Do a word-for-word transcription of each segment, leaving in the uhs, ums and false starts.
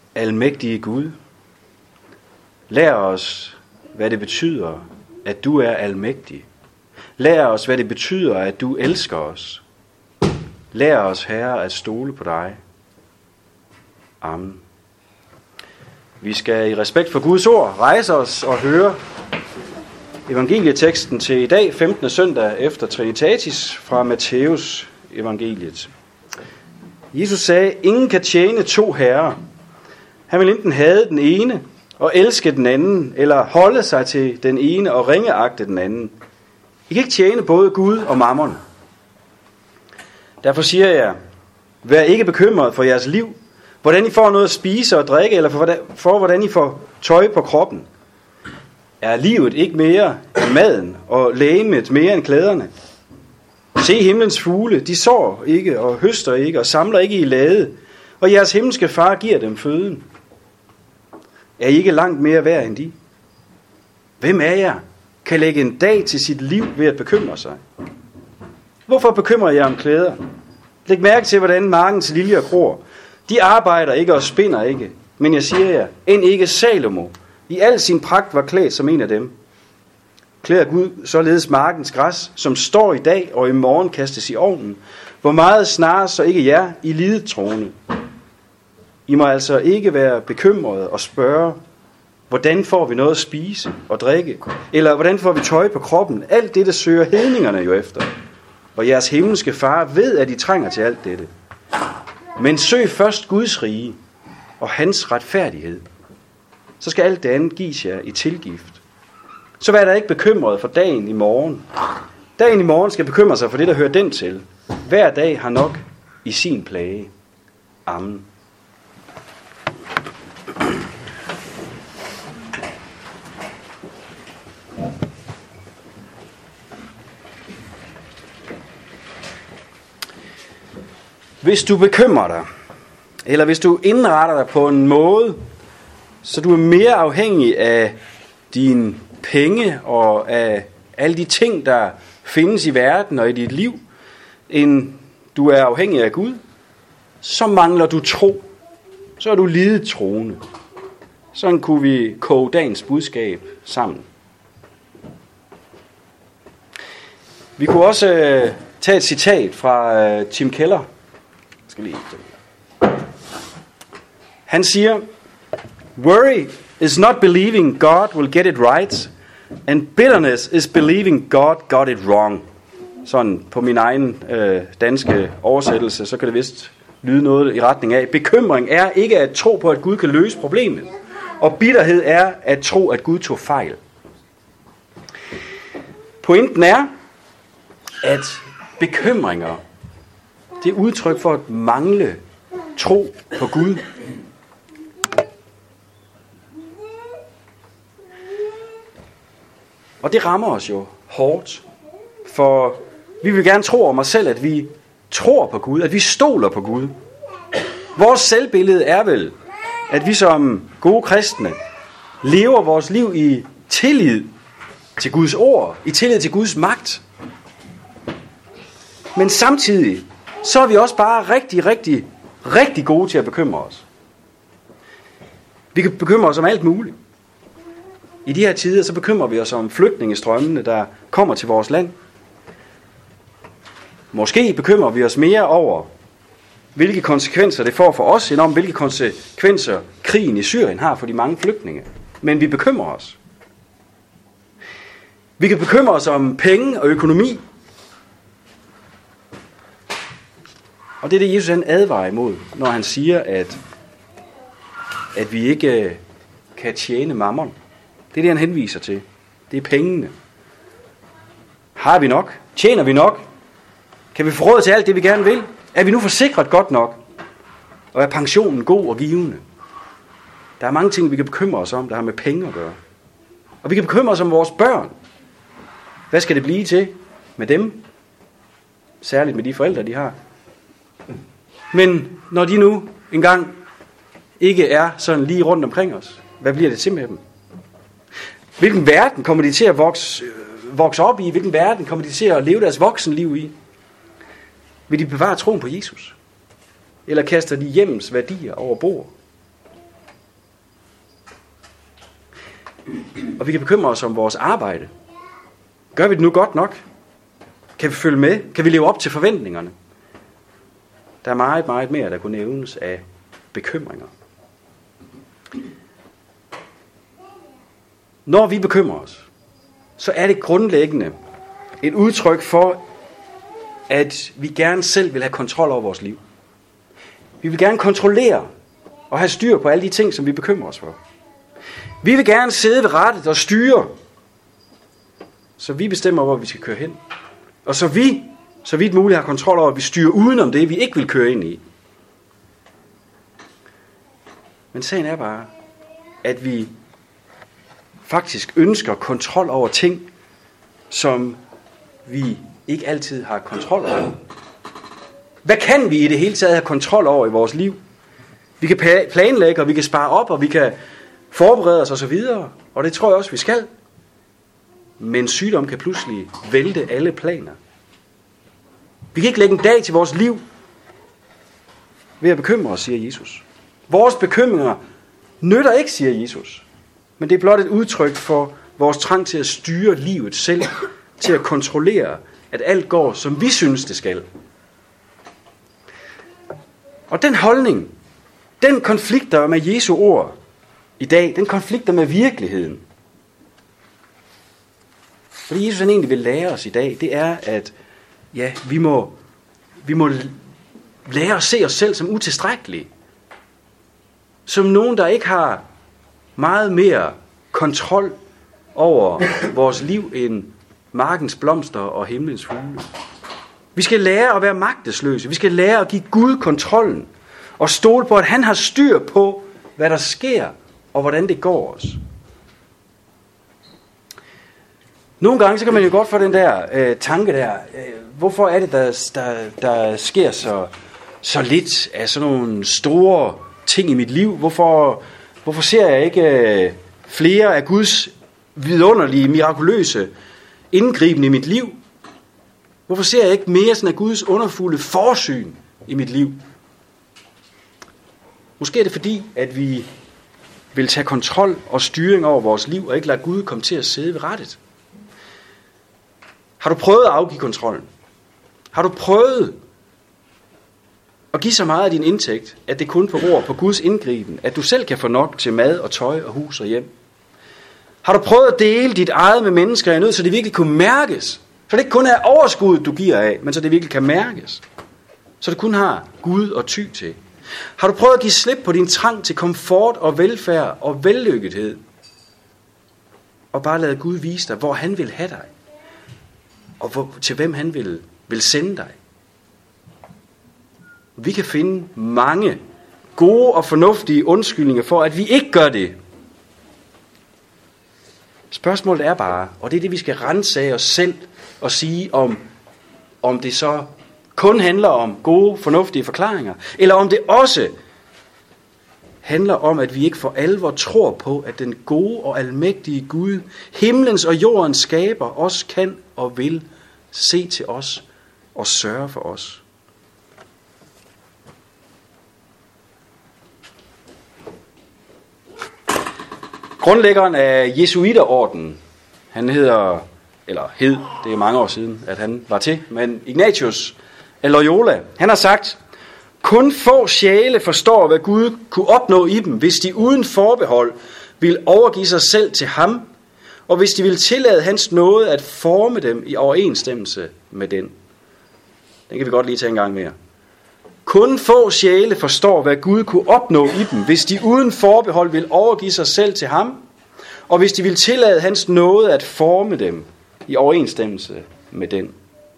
Almægtige Gud, lær os, hvad det betyder, at du er almægtig. Lær os, hvad det betyder, at du elsker os. Lær os, Herre, at stole på dig. Amen. Vi skal i respekt for Guds ord rejse os og høre evangelieteksten til i dag, femtende søndag efter Trinitatis, fra Matthæus evangeliet. Jesus sagde, ingen kan tjene to herrer. Han vil enten hade den ene og elske den anden, eller holde sig til den ene og ringeagte den anden. I kan ikke tjene både Gud og mammon. Derfor siger jeg, vær ikke bekymret for jeres liv, hvordan I får noget at spise og drikke, eller for, for hvordan I får tøj på kroppen. Er livet ikke mere end maden, og legemet mere end klæderne? Se himlens fugle, de sår ikke og høster ikke og samler ikke i lade, og jeres himmelske far giver dem føden. Er I ikke langt mere værd end de? Hvem af jer kan lægge en dag til sit liv ved at bekymre sig? Hvorfor bekymrer jeg om klæder? Læg mærke til, hvordan markens liljer gror. De arbejder ikke og spinder ikke, men jeg siger jer, end ikke Salomo i al sin pragt var klædt som en af dem. Klæder Gud således markens græs, som står i dag og i morgen kastes i ovnen, hvor meget snarere så ikke jer i lidet troende. I må altså ikke være bekymrede og spørge, hvordan får vi noget at spise og drikke, eller hvordan får vi tøj på kroppen? Alt dette søger hedningerne jo efter. Og jeres himmelske far ved, at I trænger til alt dette. Men søg først Guds rige og hans retfærdighed. Så skal alt det andet gives jer i tilgift. Så vær der ikke bekymret for dagen i morgen. Dagen i morgen skal bekymre sig for det, der hører den til. Hver dag har nok i sin plage. Amen. Hvis du bekymrer dig, eller hvis du indretter dig på en måde, så du er mere afhængig af dine penge og af alle de ting, der findes i verden og i dit liv, end du er afhængig af Gud, så mangler du tro. Så er du lidet troende. Sådan kunne vi koge dagens budskab sammen. Vi kunne også øh, tage et citat fra øh, Tim Keller. Skal lige Han siger, worry is not believing God will get it right, and bitterness is believing God got it wrong. Sådan på min egen øh, danske oversættelse, så kan det vist lyde noget i retning af, bekymring er ikke at tro på, at Gud kan løse problemet, og bitterhed er at tro, at Gud tog fejl. Pointen er, at bekymringer, det er udtryk for at mangle tro på Gud. Og det rammer os jo hårdt, for vi vil gerne tro om os selv, at vi tror på Gud, at vi stoler på Gud. Vores selvbillede er vel, at vi som gode kristne lever vores liv i tillid til Guds ord, i tillid til Guds magt. Men samtidig, så er vi også bare rigtig, rigtig, rigtig gode til at bekymre os. Vi kan bekymre os om alt muligt. I de her tider, så bekymrer vi os om flygtningestrømmene, der kommer til vores land. Måske bekymrer vi os mere over, hvilke konsekvenser det får for os, end om hvilke konsekvenser krigen i Syrien har for de mange flygtninge. Men vi bekymrer os. Vi kan bekymre os om penge og økonomi. Og det er det, Jesus han advarer imod, når han siger, at, at vi ikke kan tjene mammon. Det er det, han henviser til. Det er pengene. Har vi nok? Tjener vi nok? Kan vi få råd til alt det, vi gerne vil? Er vi nu forsikret godt nok? Og er pensionen god og givende? Der er mange ting, vi kan bekymre os om, der har med penge at gøre. Og vi kan bekymre os om vores børn. Hvad skal det blive til med dem? Særligt med de forældre, de har. Men når de nu engang ikke er sådan lige rundt omkring os, hvad bliver det til med dem? Hvilken verden kommer de til at vokse, vokse op i? Hvilken verden kommer de til at leve deres voksenliv i? Vil de bevare troen på Jesus? Eller kaster de hjemmes værdier over bord? Og vi kan bekymre os om vores arbejde. Gør vi det nu godt nok? Kan vi følge med? Kan vi leve op til forventningerne? Der er meget, meget mere, der kunne nævnes af bekymringer. Når vi bekymrer os, så er det grundlæggende et udtryk for, at vi gerne selv vil have kontrol over vores liv. Vi vil gerne kontrollere og have styr på alle de ting, som vi bekymrer os for. Vi vil gerne sidde ved rattet og styre, så vi bestemmer, hvor vi skal køre hen. Og så vi, så vidt muligt, har kontrol over, at vi styrer udenom det, vi ikke vil køre ind i. Men sagen er bare, at vi faktisk ønsker kontrol over ting, som vi ikke altid har kontrol over. Hvad kan vi i det hele taget have kontrol over i vores liv? Vi kan planlægge, og vi kan spare op, og vi kan forberede os osv. Og det tror jeg også, vi skal. Men sygdom kan pludselig vælte alle planer. Vi kan ikke lægge en dag til vores liv ved at bekymre os, siger Jesus. Vores bekymringer nytter ikke, siger Jesus. Men det er blot et udtryk for vores trang til at styre livet selv, til at kontrollere, at alt går, som vi synes, det skal. Og den holdning, den konflikter med Jesu ord i dag, den konflikter med virkeligheden. For det Jesus han egentlig vil lære os i dag, det er, at ja, vi må, vi må lære at se os selv som utilstrækkelige. Som nogen, der ikke har meget mere kontrol over vores liv end markens blomster og himlens fugle. Vi skal lære at være magtesløse. Vi skal lære at give Gud kontrollen. Og stole på, at han har styr på, hvad der sker, og hvordan det går os. Nogle gange så kan man jo godt få den der øh, tanke der, øh, hvorfor er det, der, der, der sker så, så lidt af sådan nogle store ting i mit liv? Hvorfor, hvorfor ser jeg ikke øh, flere af Guds vidunderlige, mirakuløse indgriben i mit liv? Hvorfor ser jeg ikke mere sådan af Guds underfulde forsyn i mit liv? Måske er det fordi, at vi vil tage kontrol og styring over vores liv, og ikke lade Gud komme til at sidde ved rattet. Har du prøvet at afgive kontrollen? Har du prøvet at give så meget af din indtægt, at det kun beror på Guds indgriben, at du selv kan få nok til mad og tøj og hus og hjem? Har du prøvet at dele dit eget med mennesker i nød, så det virkelig kunne mærkes? Så det ikke kun er overskuddet, du giver af, men så det virkelig kan mærkes? Så du kun har Gud at ty til. Har du prøvet at give slip på din trang til komfort og velfærd og vellykkethed? Og bare lade Gud vise dig, hvor han vil have dig. Og hvor, til hvem han vil, vil sende dig. Vi kan finde mange gode og fornuftige undskyldninger for, at vi ikke gør det. Spørgsmålet er bare, og det er det, vi skal ransage os selv og sige, om, om det så kun handler om gode, fornuftige forklaringer, eller om det også handler om, at vi ikke for alvor tror på, at den gode og almægtige Gud, himlens og jordens skaber, også kan og vil se til os og sørge for os. Grundlæggeren af Jesuiterordenen, han hedder, eller hed, det er mange år siden, at han var til, men Ignatius af Loyola, han har sagt, kun få sjæle forstår, hvad Gud kunne opnå i dem, hvis de uden forbehold ville overgive sig selv til ham, og hvis de ville tillade hans nåde at forme dem i overensstemmelse med den. Den kan vi godt lige tage en gang mere. Kun få sjæle forstår, hvad Gud kunne opnå i dem, hvis de uden forbehold ville overgive sig selv til ham, og hvis de ville tillade hans nåde at forme dem i overensstemmelse med den.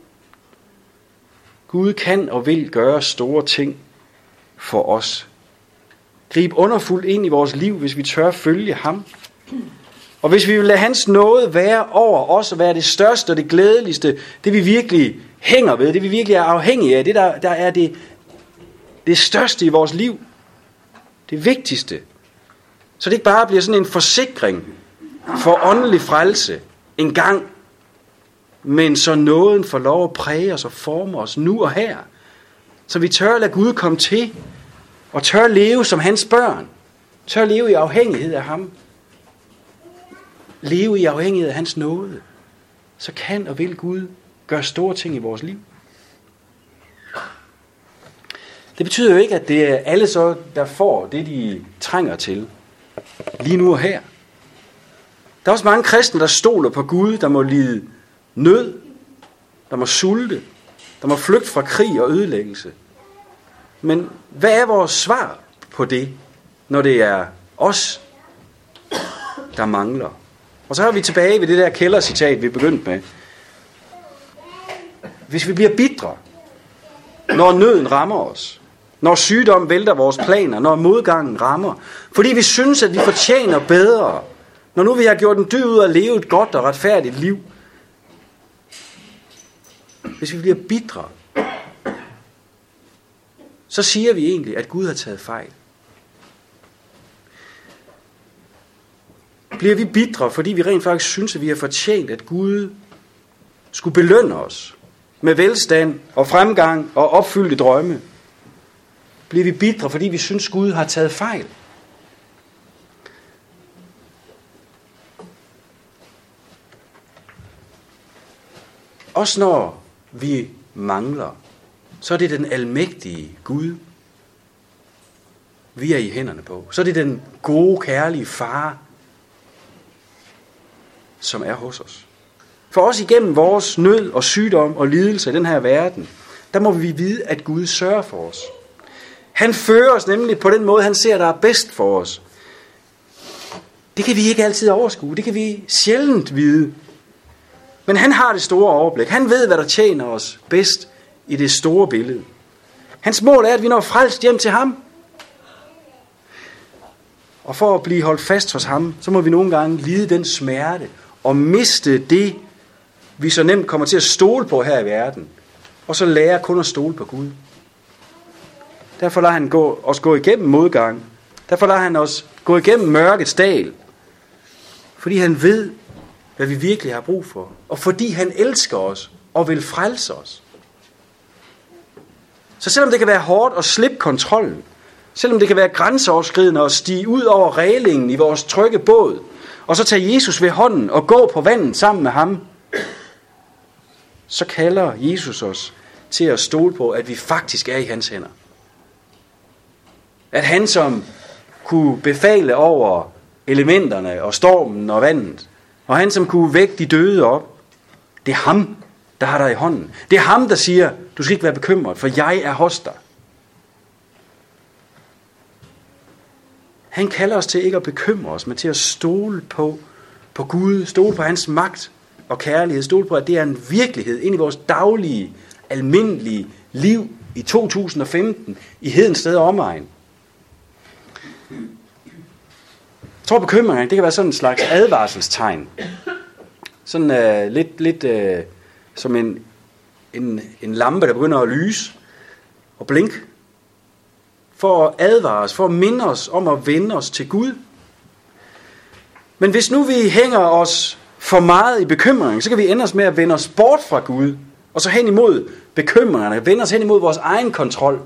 Gud kan og vil gøre store ting for os. Grib underfuldt ind i vores liv, hvis vi tør følge ham. Og hvis vi vil lade hans nåde være over os og være det største og det glædeligste, det vi virkelig hænger ved, det vi virkelig er afhængige af, det der, der er det, det største i vores liv, det vigtigste. Så det ikke bare bliver sådan en forsikring for åndelig frelse en gang, men så nåden får lov at præge os og forme os nu og her. Så vi tør lade Gud komme til, og tør leve som hans børn. Tør leve i afhængighed af ham. leve i afhængighed af hans nåde, så kan og vil Gud gøre store ting i vores liv. Det betyder jo ikke, at det er alle så, der får det, de trænger til, lige nu og her. Der er også mange kristne, der stoler på Gud, der må lide nød, der må sulte, der må flygte fra krig og ødelæggelse. Men hvad er vores svar på det, når det er os, der mangler? Og så er vi tilbage ved det der kældercitat, vi begyndte med. Hvis vi bliver bitre, når nøden rammer os, når sygdom vælter vores planer, når modgangen rammer, fordi vi synes, at vi fortjener bedre, når nu vi har gjort en dyd ud af at leve et godt og retfærdigt liv. Hvis vi bliver bitre, så siger vi egentlig, at Gud har taget fejl. Bliver vi bitre, fordi vi rent faktisk synes, at vi har fortjent, at Gud skulle belønne os med velstand og fremgang og opfyldte drømme? Bliver vi bitre, fordi vi synes, at Gud har taget fejl? Også når vi mangler, så er det den almægtige Gud, vi er i hænderne på. Så er det den gode, kærlige far, som er hos os. For os igennem vores nød og sygdom og lidelse i den her verden, der må vi vide, at Gud sørger for os. Han fører os nemlig på den måde, han ser, der er bedst for os. Det kan vi ikke altid overskue. Det kan vi sjældent vide. Men han har det store overblik. Han ved, hvad der tjener os bedst i det store billede. Hans mål er, at vi når frelst hjem til ham. Og for at blive holdt fast hos ham, så må vi nogle gange lide den smerte og miste det, vi så nemt kommer til at stole på her i verden. Og så lære kun at stole på Gud. Derfor lader han gå, os gå igennem modgang. Derfor lader han os gå igennem mørkets dal. Fordi han ved, hvad vi virkelig har brug for. Og fordi han elsker os og vil frelse os. Så selvom det kan være hårdt at slippe kontrollen, selvom det kan være grænseoverskridende at stige ud over reglingen i vores trygge båd, og så tage Jesus ved hånden og gå på vandet sammen med ham, så kalder Jesus os til at stole på, at vi faktisk er i hans hænder. At han, som kunne befale over elementerne og stormen og vandet, og han, som kunne vække de døde op, det er ham, der har dig i hånden. Det er ham, der siger, du skal ikke være bekymret, for jeg er hos dig. Han kalder os til ikke at bekymre os, men til at stole på, på Gud, stole på hans magt og kærlighed, stole på, at det er en virkelighed ind i vores daglige, almindelige liv i to tusind og femten i Hedensted og omegn. Jeg tror, bekymring, det kan være sådan en slags advarselstegn. Sådan uh, lidt, lidt uh, som en, en, en lampe, der begynder at lyse og blinke. For at advare os, for at minde os om at vende os til Gud. Men hvis nu vi hænger os for meget i bekymring, så kan vi ende os med at vende os bort fra Gud, og så hen imod bekymringerne, vende os hen imod vores egen kontrol.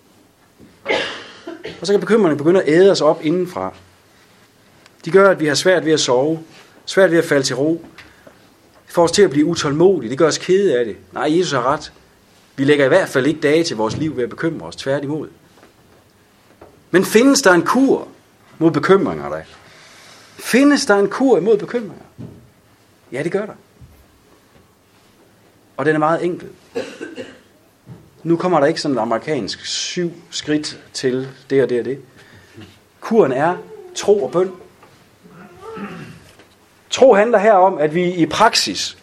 Og så kan bekymringerne begynde at æde os op indenfra. De gør, at vi har svært ved at sove, svært ved at falde til ro. Det får os til at blive utålmodige, det gør os kede af det. Nej, Jesus har ret. Vi lægger i hvert fald ikke dage til vores liv ved at bekymre os, tværtimod. Men findes der en kur mod bekymringer der? Findes der en kur imod bekymringer? Ja, det gør der. Og den er meget enkel. Nu kommer der ikke sådan et amerikansk syv skridt til det og det og det. Kuren er tro og bøn. Tro handler her om, at vi i praksis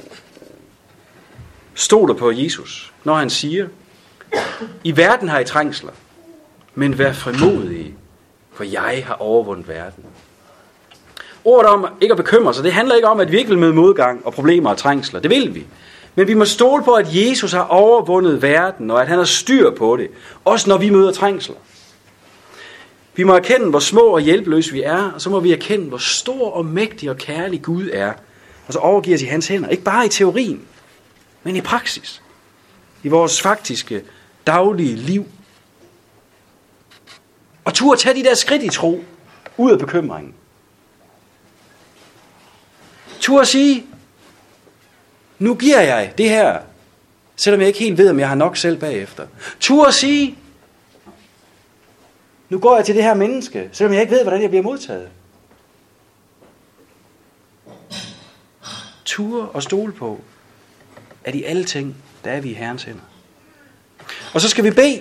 stoler på Jesus, når han siger, i verden har I trængsler, men vær frimodige, for jeg har overvundet verden. Ordet om ikke at bekymre sig, det handler ikke om, at vi ikke vil møde modgang og problemer og trængsler. Det vil vi. Men vi må stole på, at Jesus har overvundet verden, og at han har styr på det. Også når vi møder trængsler. Vi må erkende, hvor små og hjælpeløse vi er, og så må vi erkende, hvor stor og mægtig og kærlig Gud er. Og så overgiver os i hans hænder. Ikke bare i teorien, men i praksis. I vores faktiske, daglige liv. Og turde tage de der skridt i tro, ud af bekymringen. Tur at sige, nu giver jeg det her, selvom jeg ikke helt ved, om jeg har nok selv bagefter. Tur at sige, nu går jeg til det her menneske, selvom jeg ikke ved, hvordan jeg bliver modtaget. Tur og stole på, at i alle ting, der er vi i Herrens hænder. Og så skal vi bede.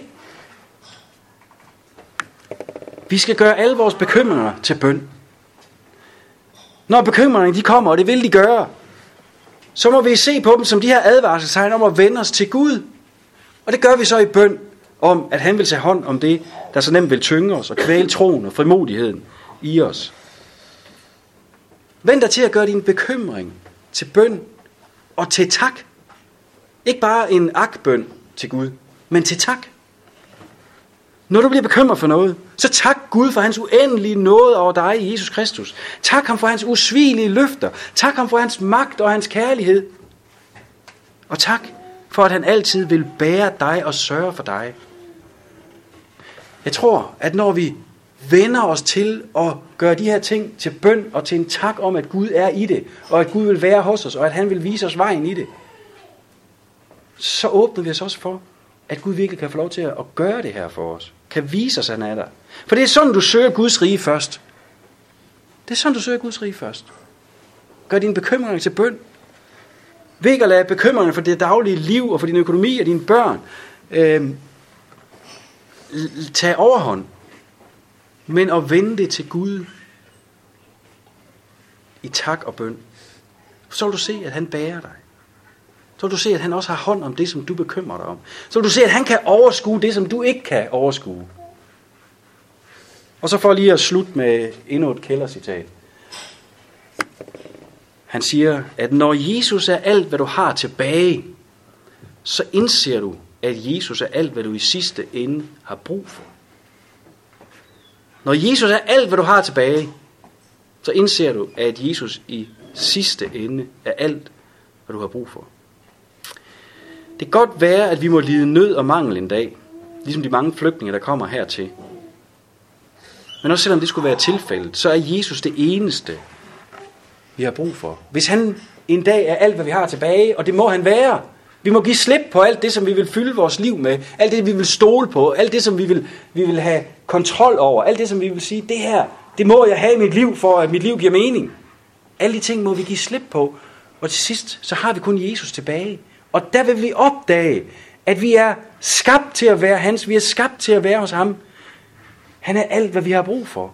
Vi skal gøre alle vores bekymringer til bøn. Når bekymringerne de kommer, og det vil de gøre, så må vi se på dem som de her advarselstegn om at vende os til Gud. Og det gør vi så i bøn om, at han vil tage hånd om det, der så nemt vil tynge os og kvæle troen og frimodigheden i os. Vend dig til at gøre din bekymring til bøn og til tak. Ikke bare en akbøn til Gud, men til tak. Når du bliver bekymret for noget, så tak Gud for hans uendelige nåde over dig i Jesus Kristus. Tak ham for hans usvigelige løfter. Tak ham for hans magt og hans kærlighed. Og tak for, at han altid vil bære dig og sørge for dig. Jeg tror, at når vi vender os til at gøre de her ting til bøn og til en tak om, at Gud er i det, og at Gud vil være hos os, og at han vil vise os vejen i det, så åbner vi os også for, at Gud virkelig kan få lov til at gøre det her for os. Kan vise os, at han er der. For det er sådan, du søger Guds rige først. Det er sådan, du søger Guds rige først. Gør dine bekymringer til bøn. Ved ikke at lade bekymringer for det daglige liv og for din økonomi og dine børn øh, tage overhånd. Men at vende det til Gud i tak og bøn. Så vil du se, at han bærer dig. Så vil du se, at han også har hånd om det, som du bekymrer dig om. Så vil du se, at han kan overskue det, som du ikke kan overskue. Og så for lige at slutte med endnu et kældercitat. Han siger, at når Jesus er alt, hvad du har tilbage, så indser du, at Jesus er alt, hvad du i sidste ende har brug for. Når Jesus er alt, hvad du har tilbage, så indser du, at Jesus i sidste ende er alt, hvad du har brug for. Det kan godt være, at vi må lide nød og mangel en dag, ligesom de mange flygtninge, der kommer hertil. Men også selvom det skulle være tilfældet, så er Jesus det eneste, vi har brug for. Hvis han en dag er alt, hvad vi har tilbage, og det må han være. Vi må give slip på alt det, som vi vil fylde vores liv med. Alt det, vi vil stole på. Alt det, som vi vil, vi vil have kontrol over. Alt det, som vi vil sige, det her, det må jeg have i mit liv, for at mit liv giver mening. Alle de ting må vi give slip på. Og til sidst, så har vi kun Jesus tilbage. Og der vil vi opdage, at vi er skabt til at være hans. Vi er skabt til at være hos ham. Han er alt, hvad vi har brug for.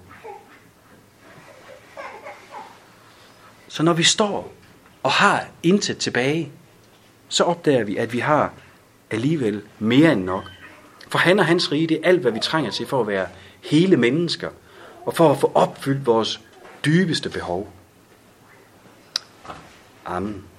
Så når vi står og har intet tilbage, så opdager vi, at vi har alligevel mere end nok. For han og hans rige, det er alt, hvad vi trænger til for at være hele mennesker, og for at få opfyldt vores dybeste behov. Amen.